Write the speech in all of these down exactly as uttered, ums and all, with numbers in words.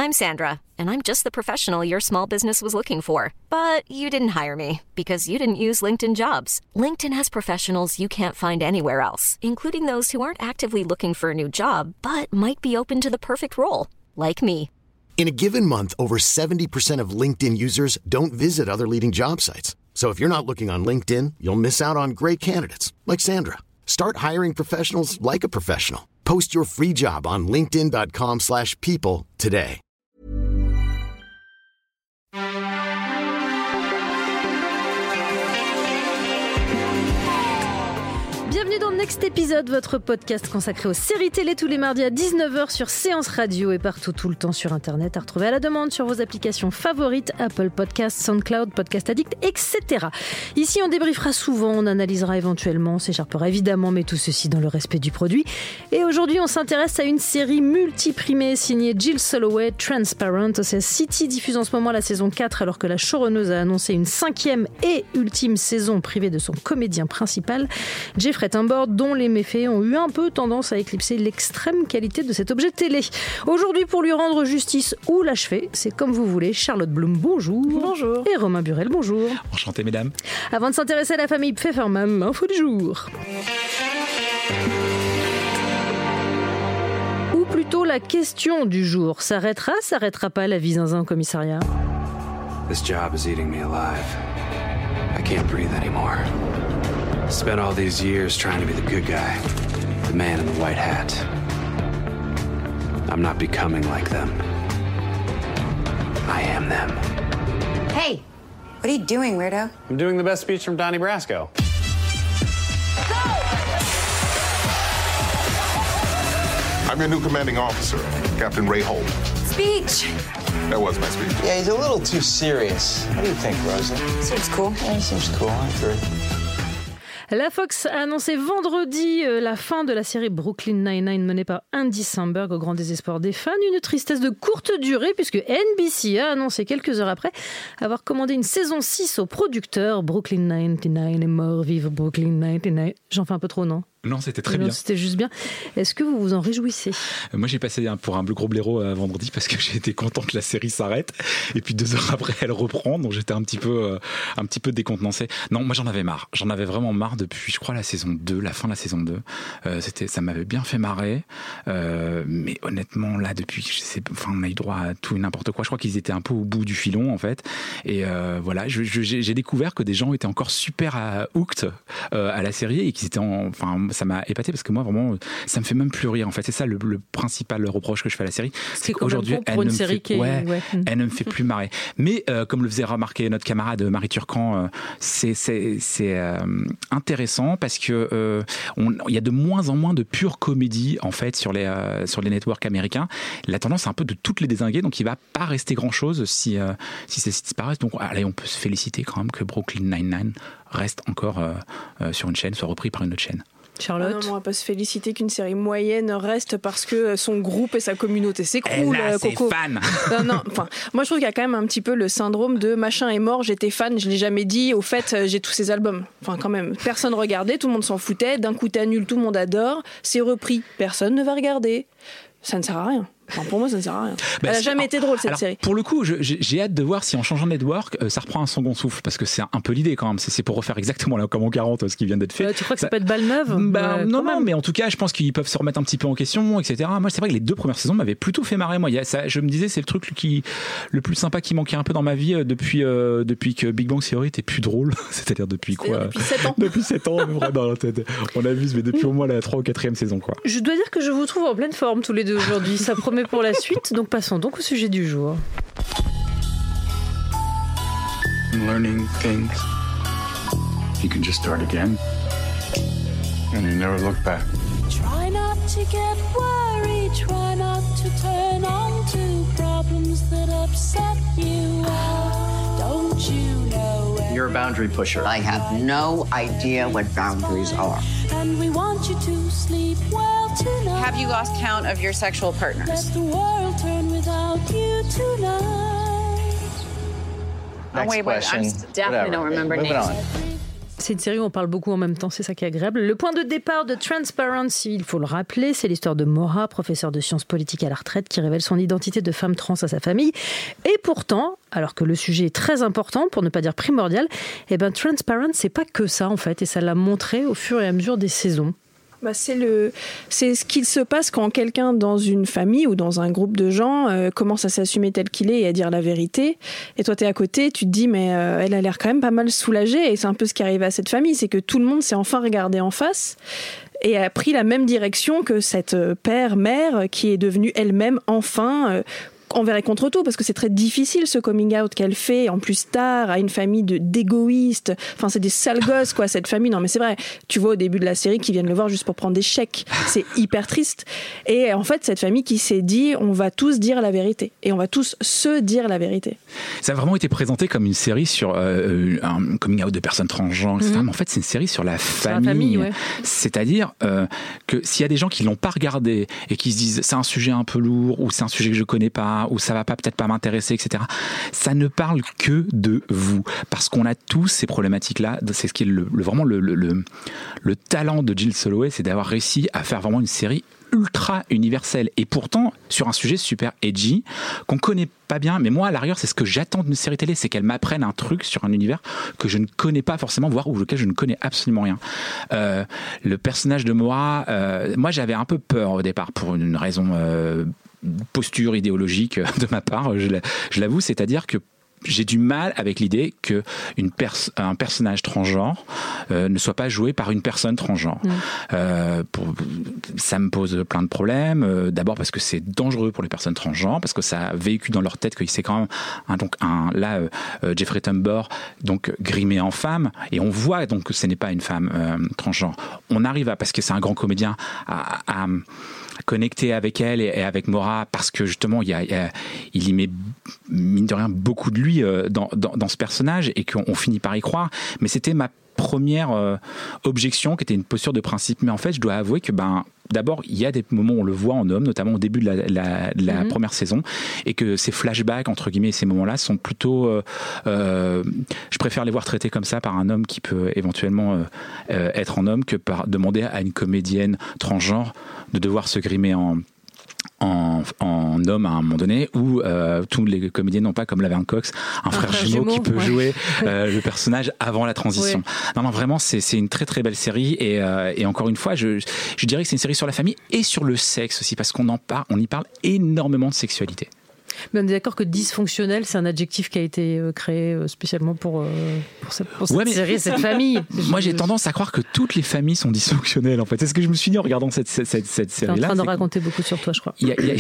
I'm Sandra, and I'm just the professional your small business was looking for. But you didn't hire me because you didn't use LinkedIn Jobs. LinkedIn has professionals you can't find anywhere else, including those who aren't actively looking for a new job, but might be open to the perfect role, like me. In a given month, over seventy percent of LinkedIn users don't visit other leading job sites. So if you're not looking on LinkedIn, you'll miss out on great candidates like Sandra. Start hiring professionals like a professional. Post your free job on linkedin.com slash people today. Bienvenue dans Next Épisode, votre podcast consacré aux séries télé tous les mardis à dix-neuf heures sur Séance Radio et partout tout le temps sur Internet, à retrouver à la demande sur vos applications favorites, Apple Podcasts, SoundCloud, Podcast Addict, et cetera. Ici, on débriefera souvent, on analysera éventuellement, on s'écharpera évidemment, mais tout ceci dans le respect du produit. Et aujourd'hui, on s'intéresse à une série multiprimée signée Jill Soloway, Transparent. O C S City diffuse en ce moment la saison quatre, alors que la showrunneuse a annoncé une cinquième et ultime saison privée de son comédien principal, Jeffrey Tambor, dont les méfaits ont eu un peu tendance à éclipser l'extrême qualité de cet objet télé. Aujourd'hui, pour lui rendre justice ou l'achever, c'est comme vous voulez. Charlotte Bloom, bonjour. Bonjour. Et Romain Burel, bonjour. Enchanté, mesdames. Avant de s'intéresser à la famille Pfefferman, info du jour. Ou plutôt la question du jour. S'arrêtera, s'arrêtera pas la vie zinzin au commissariat? This job is eating me alive. I can't breathe anymore. Spent all these years trying to be the good guy, the man in the white hat. I'm not becoming like them. I am them. Hey, what are you doing, weirdo? I'm doing the best speech from Donnie Brasco. I'm your new commanding officer, Captain Ray Holt. Speech! That was my speech. Yeah, he's a little too serious. What do you think, Rosa? Seems cool. Yeah, he seems cool. I agree. La Fox a annoncé vendredi euh, la fin de la série Brooklyn Nine-Nine menée par Andy Samberg au grand désespoir des fans. Une tristesse de courte durée puisque N B C a annoncé quelques heures après avoir commandé une saison six au producteur. Brooklyn Nine-Nine est mort, vive Brooklyn Nine-Nine. J'en fais un peu trop, non ? Non, c'était très non, bien. C'était juste bien. Est-ce que vous vous en réjouissez ? Moi, j'ai passé pour un gros blaireau euh, vendredi parce que j'ai été content que la série s'arrête. Et puis deux heures après, elle reprend. Donc j'étais un petit peu, euh, un petit peu décontenancé. Non, moi, j'en avais marre. J'en avais vraiment marre depuis, je crois, la saison deux, la fin de la saison deux. Euh, c'était, ça m'avait bien fait marrer. Euh, mais honnêtement, là, depuis, je sais, enfin, on a eu droit à tout et n'importe quoi. Je crois qu'ils étaient un peu au bout du filon, en fait. Et euh, voilà, je, je, j'ai découvert que des gens étaient encore super à, hooked euh, à la série et qu'ils étaient, en, enfin, ça m'a épaté parce que moi, vraiment, ça me fait même plus rire. En fait, c'est ça le, le principal reproche que je fais à la série. C'est qu'aujourd'hui, elle, ne fait, qui est... ouais, ouais. elle ne me fait plus marrer. Mais euh, comme le faisait remarquer notre camarade Marie Turcan, euh, c'est, c'est, c'est euh, intéressant parce que euh, on, il y a de moins en moins de pure comédie en fait sur les euh, sur les networks américains. La tendance c'est un peu de toutes les dézinguer, donc il va pas rester grand chose si euh, si ces sites disparaissent. Donc allez, on peut se féliciter quand même que Brooklyn Nine-Nine reste encore euh, euh, sur une chaîne, soit repris par une autre chaîne. Charlotte. Ah non, on va pas se féliciter qu'une série moyenne reste parce que son groupe et sa communauté s'écroulent. Elle a ses Coco. fans. Non, non. Enfin, moi je trouve qu'il y a quand même un petit peu le syndrome de machin est mort, j'étais fan, je l'ai jamais dit. Au fait, j'ai tous ses albums. Enfin, quand même, personne regardait, tout le monde s'en foutait. D'un coup, t'annules, tout le monde adore. C'est repris, personne ne va regarder. Ça ne sert à rien. Enfin, pour moi, ça ne sert à rien. Bah, Elle n'a jamais été drôle, cette alors, série. Pour le coup, je, j'ai, j'ai hâte de voir si en changeant de network, euh, ça reprend un second souffle. Parce que c'est un, un peu l'idée quand même. C'est, c'est pour refaire exactement là, comme en quarante, ce qui vient d'être fait. Euh, tu crois que ça, ça peut être balle neuve ? bah, ouais, Non, non, même. mais en tout cas, je pense qu'ils peuvent se remettre un petit peu en question, et cetera. Moi, c'est vrai que les deux premières saisons m'avaient plutôt fait marrer. Moi, il y a, ça, je me disais, c'est le truc qui, le plus sympa qui manquait un peu dans ma vie euh, depuis, euh, depuis que Big Bang Theory était plus drôle. C'est-à-dire depuis quoi ? Depuis sept ans. Depuis sept ans, vraiment. On abuse, mais depuis au moins la trois ou quatrième saison, quoi. Je dois dire que je vous trouve en pleine forme tous les deux aujourd'hui. Ça promet pour la suite. Donc passons donc au sujet du jour. I'm learning things. You can just start again. And you never look back. Try not to get worried. Try not to turn on to problems that upset you. Don't you know? You're a boundary pusher. I have no idea what boundaries are. And we want you to sleep well tonight. Have you lost count of your sexual partners? Let the world turn without you tonight. Next oh, wait, wait. question. I definitely Whatever. don't remember Moving names. on. C'est une série où on parle beaucoup en même temps, c'est ça qui est agréable. Le point de départ de Transparency, il faut le rappeler, c'est l'histoire de Maura, professeure de sciences politiques à la retraite, qui révèle son identité de femme trans à sa famille. Et pourtant, alors que le sujet est très important, pour ne pas dire primordial, eh ben Transparent, c'est pas que ça en fait, et ça l'a montré au fur et à mesure des saisons. Bah c'est, le, c'est ce qu'il se passe quand quelqu'un dans une famille ou dans un groupe de gens euh, commence à s'assumer tel qu'il est et à dire la vérité. Et toi, t'es à côté, tu te dis, mais euh, elle a l'air quand même pas mal soulagée. Et c'est un peu ce qui arrive à cette famille, c'est que tout le monde s'est enfin regardé en face et a pris la même direction que cette père-mère qui est devenue elle-même enfin... Euh, envers et contre tout, parce que c'est très difficile ce coming out qu'elle fait, en plus tard, à une famille de, d'égoïstes. Enfin, c'est des sales gosses, quoi, cette famille. Non, mais c'est vrai. Tu vois au début de la série qu'ils viennent le voir juste pour prendre des chèques. C'est hyper triste. Et en fait, cette famille qui s'est dit, on va tous dire la vérité. Et on va tous se dire la vérité. Ça a vraiment été présenté comme une série sur euh, un coming out de personnes transgenres, et cetera. Mm-hmm. Mais en fait, c'est une série sur la famille. La famille ouais. C'est-à-dire euh, que s'il y a des gens qui l'ont pas regardé et qui se disent, c'est un sujet un peu lourd, ou c'est un sujet que je connais pas, ou ça va pas peut-être pas m'intéresser, et cetera. Ça ne parle que de vous, parce qu'on a tous ces problématiques-là. C'est ce qui est le, le, vraiment le, le, le, le talent de Jill Soloway, c'est d'avoir réussi à faire vraiment une série ultra universelle, et pourtant sur un sujet super edgy qu'on connaît pas bien, mais moi à l'arrière c'est ce que j'attends d'une série télé, c'est qu'elle m'apprenne un truc sur un univers que je ne connais pas forcément, voire ou lequel je ne connais absolument rien. Euh, le personnage de Maura, euh, moi j'avais un peu peur au départ pour une raison euh, posture idéologique de ma part, je, je l'avoue, c'est-à-dire que j'ai du mal avec l'idée que une pers- un personnage transgenre euh, ne soit pas joué par une personne transgenre. Mmh. Euh, pour, ça me pose plein de problèmes. Euh, d'abord parce que c'est dangereux pour les personnes transgenres, parce que ça véhicule dans leur tête que c'est quand même un, donc un là euh, Jeffrey Tambor donc grimé en femme, et on voit donc que ce n'est pas une femme euh, transgenre. On arrive à, parce que c'est un grand comédien, à, à connecter avec elle et avec Maura, parce que justement il y a, il y, a, il y met mine de rien beaucoup de lui dans, dans, dans ce personnage, et qu'on on finit par y croire. Mais c'était ma première euh, objection, qui était une posture de principe. Mais en fait je dois avouer que ben d'abord, il y a des moments où on le voit en homme, notamment au début de la, la, de la mm-hmm. première saison, et que ces flashbacks, entre guillemets, ces moments-là sont plutôt... Euh, euh, je préfère les voir traités comme ça par un homme qui peut éventuellement euh, euh, être en homme, que par demander à une comédienne transgenre de devoir se grimer en... En, en homme à un moment donné, où euh, tous les comédiens n'ont pas, comme Laverne Cox, un, un frère, frère jumeau, jumeau qui peut ouais. jouer euh, le personnage avant la transition. Ouais. Non, non, vraiment, c'est, c'est une très très belle série, et, euh, et encore une fois, je, je dirais que c'est une série sur la famille et sur le sexe aussi, parce qu'on en parle, on y parle énormément de sexualité. Mais on est d'accord que dysfonctionnel, c'est un adjectif qui a été créé spécialement pour, pour cette, pour cette ouais, série, cette famille. Moi, j'ai tendance à croire que toutes les familles sont dysfonctionnelles, en fait. C'est ce que je me suis dit en regardant cette, cette, cette, cette série-là. T'es en train de raconter beaucoup sur toi, je crois. Il y a, il y a,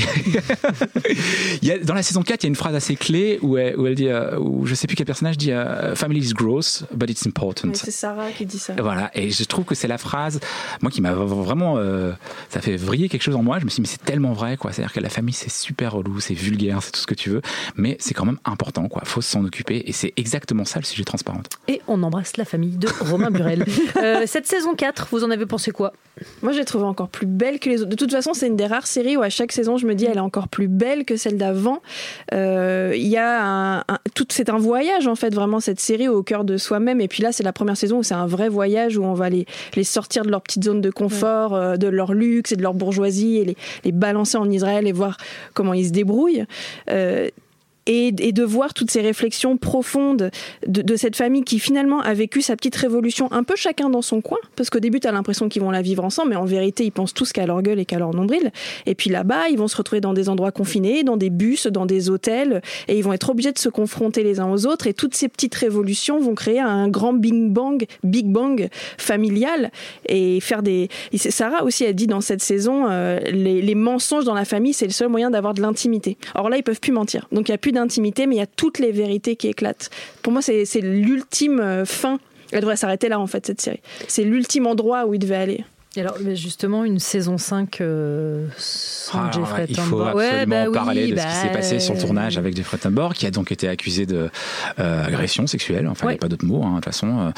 il y a, dans la saison quatre, il y a une phrase assez clé où elle, où elle dit, euh, où je sais plus quel personnage dit uh, « Family is gross, but it's important ». C'est Sarah qui dit ça. Voilà, et je trouve que c'est la phrase, moi, qui m'a vraiment... Euh, ça fait vriller quelque chose en moi. Je me suis dit, mais c'est tellement vrai, quoi. C'est-à-dire que la famille, c'est super relou, c'est vulgaire, c'est tout ce que tu veux, mais c'est quand même important, quoi. Faut s'en occuper, et c'est exactement ça le sujet transparent. Et on embrasse la famille de Romain Burel. euh, cette saison quatre, vous en avez pensé quoi ? Moi, je l'ai trouvée encore plus belle que les autres. De toute façon, c'est une des rares séries où à chaque saison, je me dis, elle est encore plus belle que celle d'avant. Il euh, y a un, un, tout, c'est un voyage, en fait, vraiment, cette série au cœur de soi-même. Et puis là, c'est la première saison où c'est un vrai voyage, où on va les, les sortir de leur petite zone de confort, ouais. euh, de leur luxe et de leur bourgeoisie, et les, les balancer en Israël et voir comment ils se débrouillent. Euh, Et, et de voir toutes ces réflexions profondes de, de cette famille qui finalement a vécu sa petite révolution un peu chacun dans son coin, parce qu'au début t'as l'impression qu'ils vont la vivre ensemble, mais en vérité ils pensent tous qu'à leur gueule et qu'à leur nombril. Et puis là-bas ils vont se retrouver dans des endroits confinés, dans des bus, dans des hôtels, et ils vont être obligés de se confronter les uns aux autres, et toutes ces petites révolutions vont créer un grand big bang, big bang familial, et faire des... Et Sarah aussi a dit dans cette saison, euh, les, les mensonges dans la famille c'est le seul moyen d'avoir de l'intimité. Or là ils peuvent plus mentir, donc il y a plus d'intimité, mais il y a toutes les vérités qui éclatent. Pour moi, c'est, c'est l'ultime fin. Elle devrait s'arrêter là, en fait, cette série. C'est l'ultime endroit où il devait aller. Et alors, mais justement, une saison cinq euh, sans Ah, alors, Jeffrey il Tambor. faut absolument ouais, bah parler oui, de bah, ce qui s'est passé sur le tournage avec Jeffrey Tambor, qui a donc été accusé de euh, agression sexuelle, enfin il Ouais. n'y a pas d'autre mot, hein, de toute façon,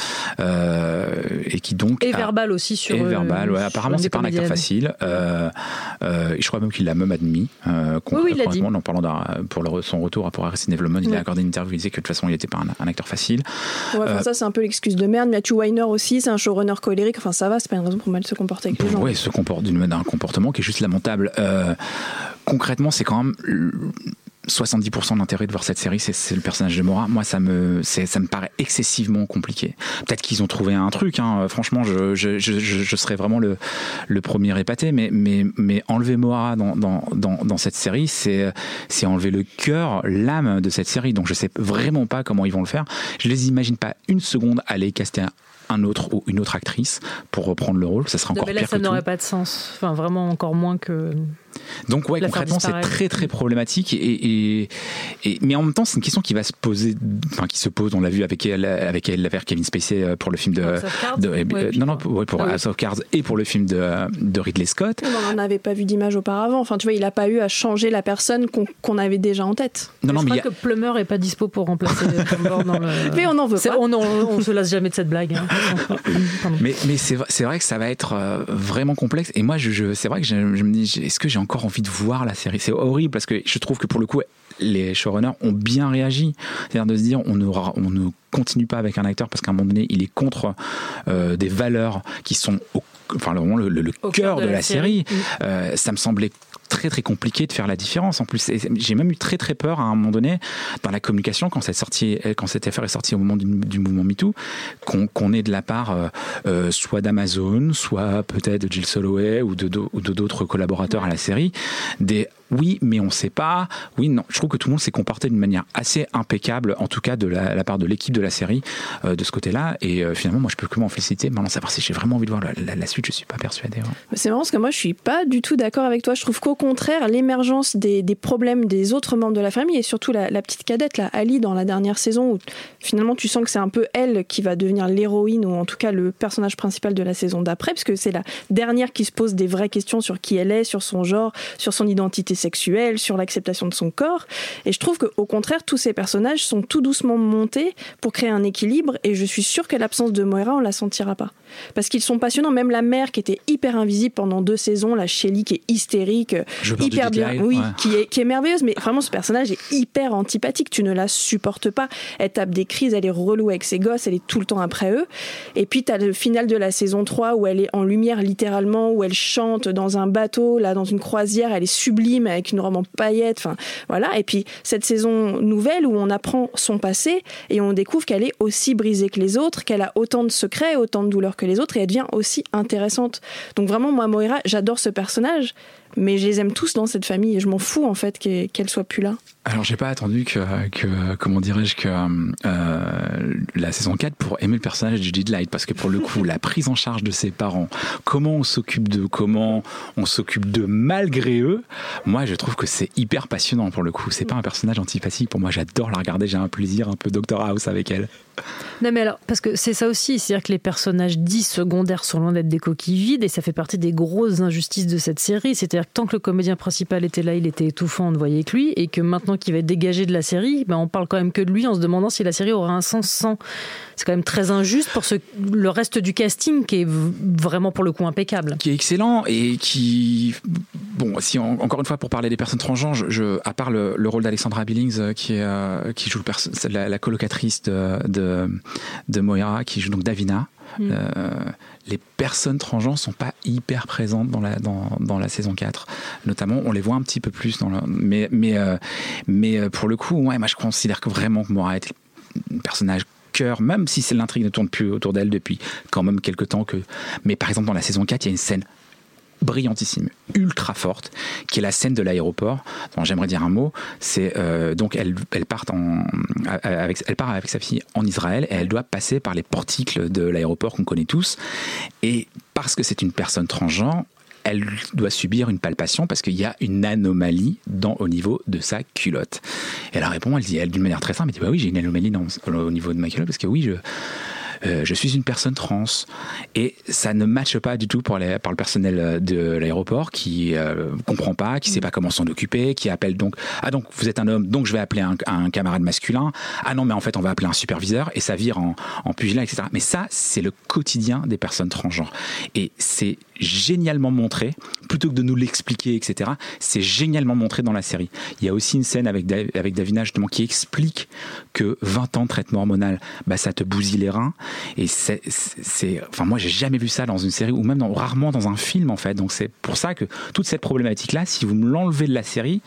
euh, et qui donc Et a- verbal aussi sur. et euh, verbal, ouais, sur apparemment une c'est pas un acteur comédienne. facile. Euh, euh, je crois même qu'il l'a même admis. Euh, Oui, oui, il l'a dit. en parlant d'un- pour le- son retour pour Arrested Development, il Ouais. a accordé une interview, il disait que de toute façon il n'était pas un, un acteur facile. Ouais, enfin, Euh, ça, c'est un peu l'excuse de merde. Matthew Weiner aussi, c'est un showrunner colérique. Enfin, ça va, c'est pas une raison pour mal se comporter avec les gens. Ouais, se comporte d'une d'un comportement qui est juste lamentable. Euh, concrètement, c'est quand même euh, soixante-dix pour cent de l'intérêt de voir cette série, c'est, c'est le personnage de Maura. Moi, ça me, c'est, ça me paraît excessivement compliqué. Peut-être qu'ils ont trouvé un truc. Hein. Franchement, je, je, je, je serais vraiment le, le premier épaté. Mais, mais, mais enlever Maura dans, dans, dans, dans cette série, c'est, c'est enlever le cœur, l'âme de cette série. Donc, je sais vraiment pas comment ils vont le faire. Je les imagine pas une seconde aller caster un un autre ou une autre actrice pour reprendre le rôle, ça sera Non, encore mais là, pire ça que n'aurait tout. pas de sens. Enfin, vraiment encore moins que. Donc ouais, la faire concrètement, c'est disparaître. très très problématique. Et, et, et mais en même temps, c'est une question qui va se poser, enfin qui se pose. On l'a vu avec elle, avec elle, avec Kevin Spacey pour le film de, House of Cards. de Ouais, euh, puis non non pour- ouais, pour Ah oui. House of Cards et pour le film de, de Ridley Scott. On n'en avait pas vu d'image auparavant. Enfin, tu vois, il n'a pas eu à changer la personne qu'on, qu'on avait déjà en tête. Non non je mais il crois y a- que Plummer est pas dispo pour remplacer Tambor dans le. Mais on n'en veut C'est- pas. On, on, on se lasse jamais de cette blague. Hein. Pardon. Mais, mais c'est, vrai- c'est vrai que ça va être euh, vraiment complexe. Et moi, je, je, c'est vrai que je, je me dis, j'ai- est-ce que j'ai encore envie de voir la série ? C'est horrible parce que je trouve que pour le coup, les showrunners ont bien réagi. C'est-à-dire de se dire, on, aura, on ne continue pas avec un acteur parce qu'à un moment donné, il est contre euh, des valeurs qui sont au, enfin, vraiment le, le, le Au cœur de, la série. série. Euh, ça me semblait très très compliqué de faire la différence. En plus, et j'ai même eu très très peur à un moment donné dans la communication quand cette sortie, quand cette affaire est sortie au moment du, du mouvement MeToo, qu'on, qu'on ait de la part euh, euh, soit d'Amazon, soit peut-être de Jill Soloway ou de, de, ou de d'autres collaborateurs à la série, des oui, mais on sait pas. Oui, non. Je trouve que tout le monde s'est comporté d'une manière assez impeccable, en tout cas de la, la part de l'équipe de la série, euh, de ce côté-là. Et euh, finalement, moi, je peux que m'en féliciter. Maintenant, savoir si j'ai vraiment envie de voir la, la, la suite, je suis pas persuadé. Ouais. C'est marrant parce que moi, je suis pas du tout d'accord avec toi. Je trouve qu'au contraire, l'émergence des, des problèmes des autres membres de la famille et surtout la, la petite cadette, là, Ali, dans la dernière saison, où finalement, tu sens que c'est un peu elle qui va devenir l'héroïne ou en tout cas le personnage principal de la saison d'après, parce que c'est la dernière qui se pose des vraies questions sur qui elle est, sur son genre, sur son identité sexuelle, sur l'acceptation de son corps. Et je trouve qu'au contraire, tous ces personnages sont tout doucement montés pour créer un équilibre, et je suis sûre que l'absence de Moira, on la sentira pas. Parce qu'ils sont passionnants. Même la mère qui était hyper invisible pendant deux saisons, la Shelley qui est hystérique, Je hyper bien, Deadline, oui, ouais. qui est qui est merveilleuse. Mais vraiment, ce personnage est hyper antipathique. Tu ne la supportes pas. Elle tape des crises, elle est relou avec ses gosses, elle est tout le temps après eux. Et puis t'as le final de la saison trois où elle est en lumière littéralement, où elle chante dans un bateau, là dans une croisière, elle est sublime avec une robe en paillettes. Enfin voilà. Et puis cette saison nouvelle où on apprend son passé et on découvre qu'elle est aussi brisée que les autres, qu'elle a autant de secrets, autant de douleurs que les autres, et elle devient aussi intéressante. Donc vraiment, moi, Moira, j'adore ce personnage, mais je les aime tous dans cette famille et je m'en fous en fait qu'elle, qu'elle soit plus là. Alors j'ai pas attendu que, que comment dirais-je que euh, la saison quatre pour aimer le personnage de Judy Light, parce que pour le coup la prise en charge de ses parents, comment on s'occupe d'eux, comment on s'occupe d'eux malgré eux, moi je trouve que c'est hyper passionnant pour le coup. C'est pas un personnage antipathique pour moi, j'adore la regarder, j'ai un plaisir un peu Doctor House avec elle. Non mais alors, parce que c'est ça aussi, c'est-à-dire que les personnages dits secondaires sont loin d'être des coquilles vides, et ça fait partie des grosses injustices de cette série. C'est-à-dire que tant que le comédien principal était là, il était étouffant, on ne voyait que lui, et que maintenant qu'il va être dégagé de la série, ben on parle quand même que de lui en se demandant si la série aura un sens sans. C'est quand même très injuste pour ce, le reste du casting qui est v- vraiment pour le coup impeccable. Qui est excellent et qui, bon, si on, encore une fois pour parler des personnes transgenres, je, je, à part le, le rôle d'Alexandra Billings euh, qui, est, euh, qui joue le perso- la, la colocatrice de, de, de Moira, qui joue donc Davina. Mm. Euh, les personnes transgenres sont pas hyper présentes dans la dans dans la saison quatre, notamment on les voit un petit peu plus dans la, mais mais euh, mais pour le coup ouais, moi je considère que vraiment que Moira est un personnage cœur, même si c'est l'intrigue ne tourne plus autour d'elle depuis quand même quelques temps que, mais par exemple dans la saison quatre il y a une scène brillantissime, ultra forte, qui est la scène de l'aéroport. Dont j'aimerais dire un mot. C'est euh, donc elle, elle part en, avec, elle part avec sa fille en Israël et elle doit passer par les portiques de l'aéroport qu'on connaît tous. Et parce que c'est une personne transgenre, elle doit subir une palpation parce qu'il y a une anomalie dans, au niveau de sa culotte. Et elle répond, elle dit, elle d'une manière très simple, elle dit bah oui, j'ai une anomalie dans, au niveau de ma culotte parce que oui, je euh, je suis une personne trans, et ça ne matche pas du tout pour les, par le personnel de l'aéroport qui euh, comprend pas, qui sait pas comment s'en occuper, qui appelle donc ah donc vous êtes un homme, donc je vais appeler un, un camarade masculin, ah non mais en fait on va appeler un superviseur, et ça vire en, en pugilat, et cetera. Mais ça c'est le quotidien des personnes transgenres, et c'est génialement montré, plutôt que de nous l'expliquer, et cetera. C'est génialement montré dans la série. Il y a aussi une scène avec, Dav- avec Davina justement qui explique que vingt ans de traitement hormonal, bah, ça te bousille les reins, et c'est, c'est, c'est enfin moi j'ai jamais vu ça dans une série, ou même dans, rarement dans un film en fait. Donc c'est pour ça que toute cette problématique là, si vous me l'enlevez de la série,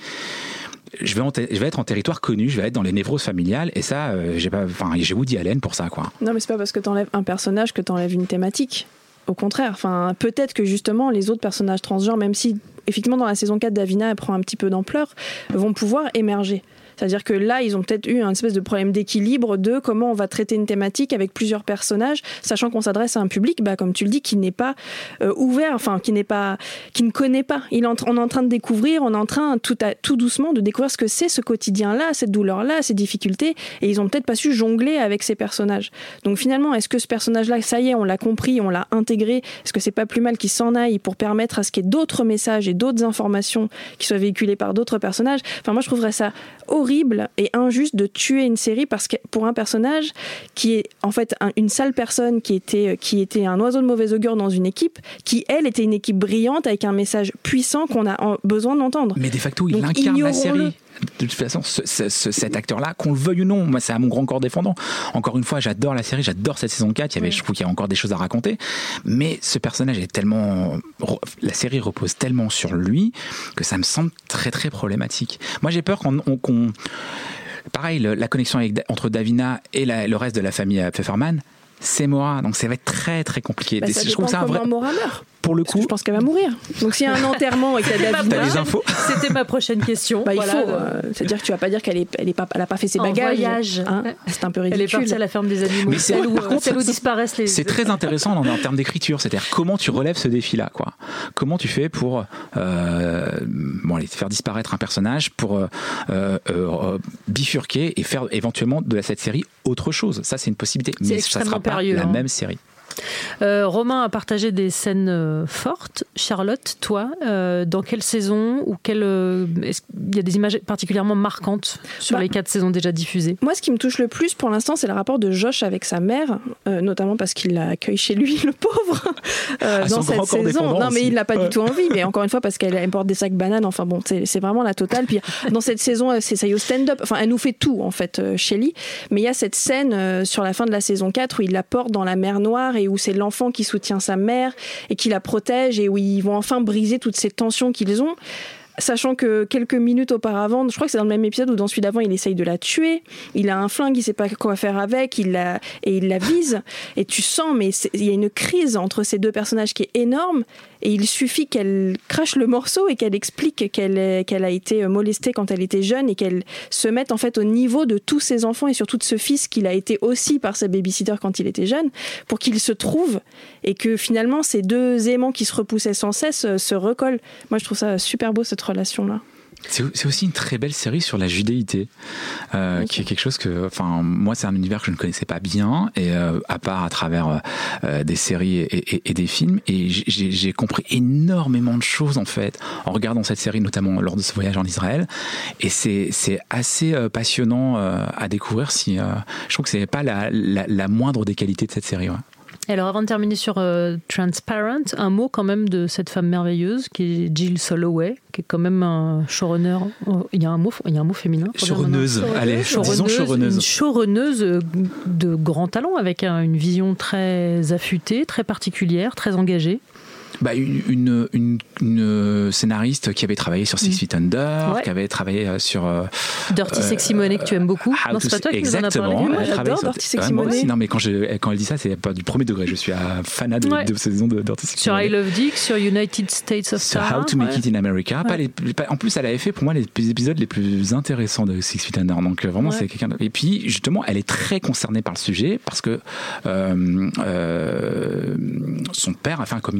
je vais, en ter- je vais être en territoire connu, je vais être dans les névroses familiales, et ça euh, j'ai pas, enfin j'ai Woody Allen pour ça quoi. Non mais c'est pas parce que t'enlèves un personnage que t'enlèves une thématique. Au contraire, enfin, peut-être que justement les autres personnages transgenres, même si effectivement dans la saison quatre Davina elle prend un petit peu d'ampleur, vont pouvoir émerger. C'est-à-dire que là, ils ont peut-être eu un espèce de problème d'équilibre de comment on va traiter une thématique avec plusieurs personnages, sachant qu'on s'adresse à un public, bah, comme tu le dis, qui n'est pas euh, ouvert, enfin, qui n'est pas, qui ne connaît pas. Il est en, on est en train de découvrir, on est en train tout, à, tout doucement de découvrir ce que c'est ce quotidien-là, cette douleur-là, ces difficultés, et ils ont peut-être pas su jongler avec ces personnages. Donc finalement, est-ce que ce personnage-là, ça y est, on l'a compris, on l'a intégré, est-ce que c'est pas plus mal qu'il s'en aille pour permettre à ce qu'il y ait d'autres messages et d'autres informations qui soient véhiculées par d'autres personnages? Enfin, moi, je trouverais ça horrible et injuste de tuer une série parce que pour un personnage qui est en fait un, une sale personne qui était, qui était un oiseau de mauvais augure dans une équipe qui elle était une équipe brillante avec un message puissant qu'on a en, besoin d'entendre. Mais de facto il Donc, incarne la série. De toute façon, ce, ce, ce, cet acteur-là, qu'on le veuille ou non, moi, c'est à mon grand corps défendant. Encore une fois, j'adore la série, j'adore cette saison quatre. Il y avait, oui. Je trouve qu'il y a encore des choses à raconter. Mais ce personnage est tellement, la série repose tellement sur lui que ça me semble très très problématique. Moi, j'ai peur qu'on, on, qu'on pareil, le, la connexion avec, entre Davina et la, le reste de la famille Pfefferman, c'est Maura, donc ça va être très très compliqué. Bah, ça je trouve ça un vrai. Maura meurt. Pour le Parce coup, que je pense qu'elle va mourir. Donc s'il y a un enterrement et qu'il y a Davina, t'as des infos. C'était ma prochaine question. Bah, il voilà, faut. Euh, c'est-à-dire que tu vas pas dire qu'elle est, elle est pas, elle a pas fait ses en bagages. Voyage. Hein, c'est un peu ridicule. Elle est partie à la ferme des animaux. Mais c'est, celle où, par contre, celle où disparaissent les. C'est très intéressant en, en termes d'écriture. C'est-à-dire comment tu relèves ce défi-là, quoi. Comment tu fais pour euh, bon, allez, faire disparaître un personnage, pour euh, euh, euh, bifurquer et faire éventuellement de cette série autre chose. Ça, c'est une possibilité. C'est mais ça sera périlleux, pas hein. la même série. Euh, Romain a partagé des scènes euh, fortes. Charlotte, toi, euh, dans quelle saison ou quelle, euh, est-ce qu'il y a des images particulièrement marquantes sur bah, les quatre saisons déjà diffusées? Moi, ce qui me touche le plus pour l'instant, c'est le rapport de Josh avec sa mère, euh, notamment parce qu'il l'accueille chez lui, le pauvre, euh, ah, dans cette saison. Non, mais il n'a pas du tout envie, mais encore une fois, parce qu'elle porte des sacs bananes. Enfin bon, c'est, c'est vraiment la totale. Puis dans cette saison, c'est ça y est au stand-up. Enfin, elle nous fait tout, en fait, euh, Shelly. Mais il y a cette scène euh, sur la fin de la saison quatre où il la porte dans la mer Noire et où c'est l'enfant qui soutient sa mère et qui la protège et où ils vont enfin briser toutes ces tensions qu'ils ont. Sachant que quelques minutes auparavant, je crois que c'est dans le même épisode où dans celui d'avant, il essaye de la tuer. Il a un flingue, il sait pas quoi faire avec, il la, et il la vise. Et tu sens, mais il y a une crise entre ces deux personnages qui est énorme. Et il suffit qu'elle crache le morceau et qu'elle explique qu'elle, est, qu'elle a été molestée quand elle était jeune et qu'elle se mette en fait au niveau de tous ses enfants et surtout de ce fils qu'il a été aussi par sa babysitter quand il était jeune, pour qu'il se trouve et que finalement ces deux aimants qui se repoussaient sans cesse se recollent. Moi je trouve ça super beau cette relation-là. C'est, c'est aussi une très belle série sur la judéité, euh, okay. qui est quelque chose que, enfin, moi, c'est un univers que je ne connaissais pas bien, et euh, à part à travers euh, des séries et, et, et des films, et j'ai, j'ai compris énormément de choses en fait en regardant cette série, notamment lors de ce voyage en Israël, et c'est c'est assez euh, passionnant euh, à découvrir. Si euh, je trouve que c'est pas la, la, la moindre des qualités de cette série. Ouais. Alors avant de terminer sur euh, Transparent, un mot quand même de cette femme merveilleuse qui est Jill Soloway, qui est quand même un showrunner. Il y a un mot, il y a un mot féminin. Showrunneuse. Allez, disons showrunneuse. Une showrunneuse de grand talent avec une vision très affûtée, très particulière, très engagée. Bah, une, une, une, une scénariste qui avait travaillé sur Six Feet Under, ouais. qui avait travaillé sur euh, Dirty euh, Sexy Money que tu aimes beaucoup. Non, c'est pas toi qui exactement. nous en as parlé. Moi, j'adore Dirty Sexy Money. Non, mais quand, je, quand elle dit ça, c'est pas du premier degré. Je suis un fanat de, ouais. de, de saison de Dirty Sexy sur Money. Sur I Love Dick, sur United States of Sur Tara. How to Make ouais. It in America. Ouais. Pas les, pas, en plus, elle avait fait pour moi les épisodes les plus intéressants de Six Feet Under. Donc vraiment, ouais. c'est quelqu'un. De... Et puis justement, elle est très concernée par le sujet parce que euh, euh, son père a fait un coming out transgenre.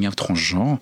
transgenre.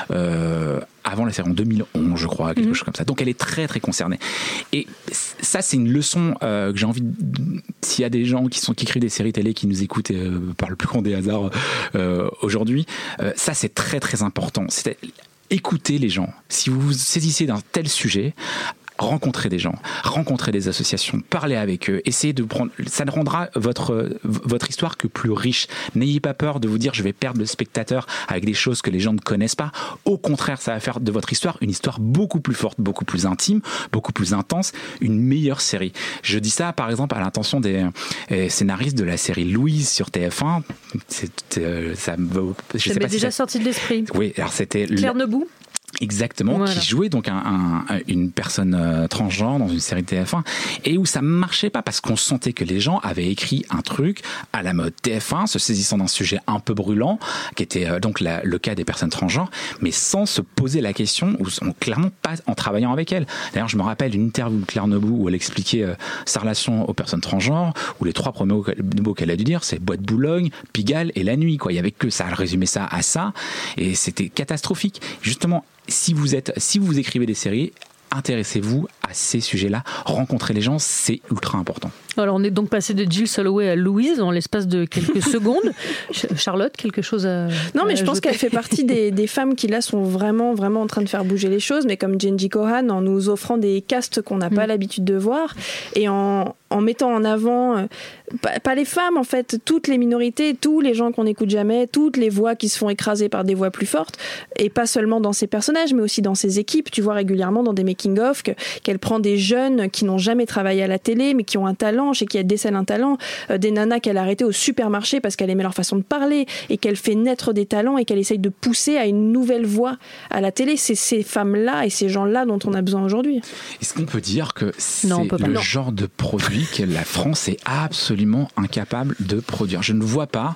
Euh, avant la série en deux mille onze, je crois, quelque mmh. chose comme ça. Donc elle est très très concernée. Et ça, c'est une leçon euh, que j'ai envie de... S'il y a des gens qui sont qui écrivent des séries télé qui nous écoutent euh, par le plus grand des hasards euh, aujourd'hui, euh, ça c'est très très important. C'est écouter les gens. Si vous vous saisissez d'un tel sujet, rencontrer des gens, rencontrer des associations, parler avec eux, essayer de prendre, ça ne rendra votre, votre histoire que plus riche. N'ayez pas peur de vous dire je vais perdre le spectateur avec des choses que les gens ne connaissent pas. Au contraire, ça va faire de votre histoire une histoire beaucoup plus forte, beaucoup plus intime, beaucoup plus intense, une meilleure série. Je dis ça par exemple à l'intention des euh, scénaristes de la série Louise sur T F un. C'est, euh, ça me, je ça sais pas déjà si ça... sorti de l'esprit. Oui, alors c'était Claire le... Nebou. Exactement, voilà. Qui jouait donc un, un, une personne euh, transgenre dans une série de T F un et où ça marchait pas parce qu'on sentait que les gens avaient écrit un truc à la mode T F un, se saisissant d'un sujet un peu brûlant, qui était euh, donc la, le cas des personnes transgenres, mais sans se poser la question, ou en, clairement pas en travaillant avec elles. D'ailleurs, je me rappelle une interview de Claire Nebou où elle expliquait euh, sa relation aux personnes transgenres, où les trois premiers mots qu'elle a dû dire, c'est Bois de Boulogne, Pigalle et la nuit, quoi. Il y avait que ça, elle résumait ça à ça, et c'était catastrophique. Justement, si vous êtes, si vous écrivez des séries, intéressez-vous à ces sujets-là, rencontrez les gens, c'est ultra important. Alors on est donc passé de Jill Soloway à Louise en l'espace de quelques secondes. Charlotte, quelque chose à Non, mais à je pense ajouter. qu'elle fait partie des, des femmes qui là sont vraiment, vraiment en train de faire bouger les choses, mais comme Jenji Kohan, en nous offrant des castes qu'on n'a pas mmh. l'habitude de voir, et en, en mettant en avant, euh, pas, pas les femmes en fait, toutes les minorités, tous les gens qu'on n'écoute jamais, toutes les voix qui se font écraser par des voix plus fortes, et pas seulement dans ses personnages, mais aussi dans ses équipes. Tu vois régulièrement dans des making-of que, qu'elle prend des jeunes qui n'ont jamais travaillé à la télé, mais qui ont un talent, chez qui elle décèle un talent, euh, des nanas qu'elle a arrêtées au supermarché parce qu'elle aimait leur façon de parler, et qu'elle fait naître des talents et qu'elle essaye de pousser à une nouvelle voie à la télé. C'est ces femmes-là et ces gens-là dont on a besoin aujourd'hui. Est-ce qu'on peut dire que c'est non, le non. genre de produit que la France est absolument incapable de produire? Je ne vois pas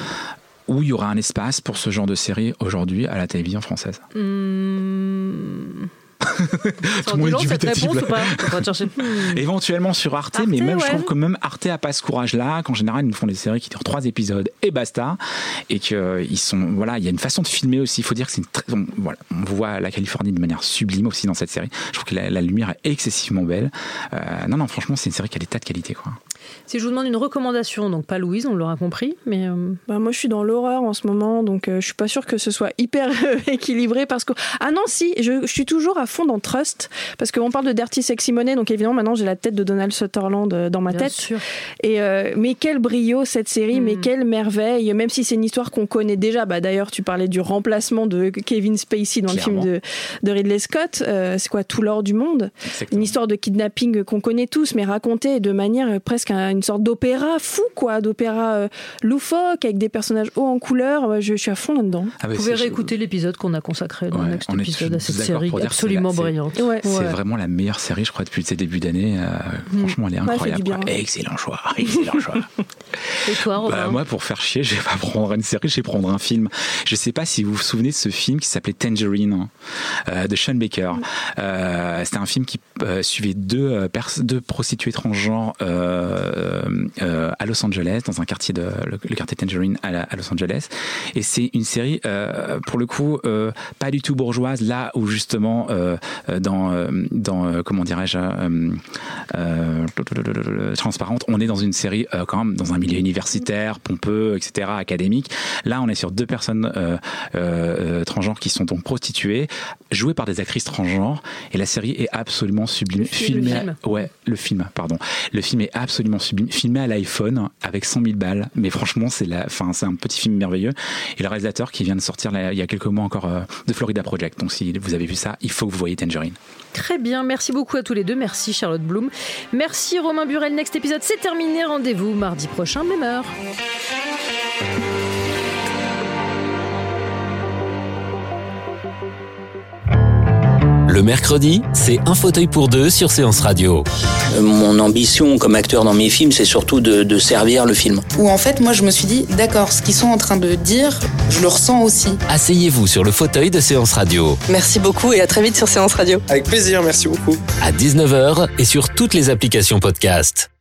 où il y aura un espace pour ce genre de série aujourd'hui à la télévision française. Mmh... Tout le monde est dubitatif. Éventuellement sur Arte, Arte mais même ouais. je trouve que même Arte a pas ce courage-là. Qu'en général, ils nous font des séries qui durent trois épisodes et basta. Et que ils sont, voilà, il y a une façon de filmer aussi. Il faut dire que c'est une très, on, voilà, on voit la Californie de manière sublime aussi dans cette série. Je trouve que la, la lumière est excessivement belle. Euh, non, non, franchement, c'est une série qui a des tas de qualités, quoi. Si je vous demande une recommandation, donc pas Louise, on l'aura compris, mais euh... bah moi je suis dans l'horreur en ce moment, donc euh, je suis pas sûre que ce soit hyper euh, équilibré parce que ah non si, je, je suis toujours à fond dans Trust parce qu'on parle de Dirty Sexy Money, donc évidemment maintenant j'ai la tête de Donald Sutherland euh, dans ma Bien tête. Sûr. Et euh, mais quel brio cette série, mm. mais quelle merveille, même si c'est une histoire qu'on connaît déjà. Bah d'ailleurs tu parlais du remplacement de Kevin Spacey dans Clairement. le film de, de Ridley Scott. Euh, c'est quoi Tout l'or du monde. Exactement. Une histoire de kidnapping qu'on connaît tous, mais racontée de manière presque une sorte d'opéra fou, quoi, d'opéra euh, loufoque avec des personnages hauts en couleur. Je, je suis à fond là-dedans. Ah bah Vous pouvez réécouter je... l'épisode qu'on a consacré dans ouais, le next épisode à cette série absolument c'est la, brillante. C'est, ouais. c'est ouais. vraiment la meilleure série, je crois, depuis ces débuts d'année. Euh, mmh. Franchement, elle est incroyable. Ouais, excellent choix, excellent choix. Et toi, Romain? Bah, moi, pour faire chier, je vais pas prendre une série, je vais prendre un film. Je sais pas si vous vous souvenez de ce film qui s'appelait Tangerine euh, de Sean Baker. Mmh. Euh, c'était un film qui euh, suivait deux, euh, pers- deux prostituées transgenres euh, euh, à Los Angeles, dans un quartier de le, le quartier Tangerine à, la, à Los Angeles. Et c'est une série euh, pour le coup euh, pas du tout bourgeoise, là où justement euh, dans dans euh, comment dirais-je euh, euh, transparente, on est dans une série euh, quand même dans un milieu universitaire, pompeux, et cetera, académique. Là, on est sur deux personnes euh, euh, transgenres qui sont donc prostituées, jouées par des actrices transgenres, et la série est absolument sublime. Le film, filmé, le film. À, ouais, le film, pardon. Le film est absolument sublime, filmé à l'iPhone avec cent mille balles, mais franchement, c'est la, enfin, c'est un petit film merveilleux. Et le réalisateur qui vient de sortir là, il y a quelques mois encore euh, de Florida Project. Donc, si vous avez vu ça, il faut que vous voyez Tangerine. Très bien, merci beaucoup à tous les deux. Merci Charlotte Bloom. Merci Romain Burel. Next épisode, c'est terminé. Rendez-vous mardi prochain, même heure. Le mercredi, c'est un fauteuil pour deux sur Séance Radio. Euh, mon ambition comme acteur dans mes films, c'est surtout de, de servir le film. Où en fait, moi, je me suis dit, d'accord, ce qu'ils sont en train de dire, je le ressens aussi. Asseyez-vous sur le fauteuil de Séance Radio. Merci beaucoup et à très vite sur Séance Radio. Avec plaisir, merci beaucoup. À dix-neuf heures et sur toutes les applications podcast.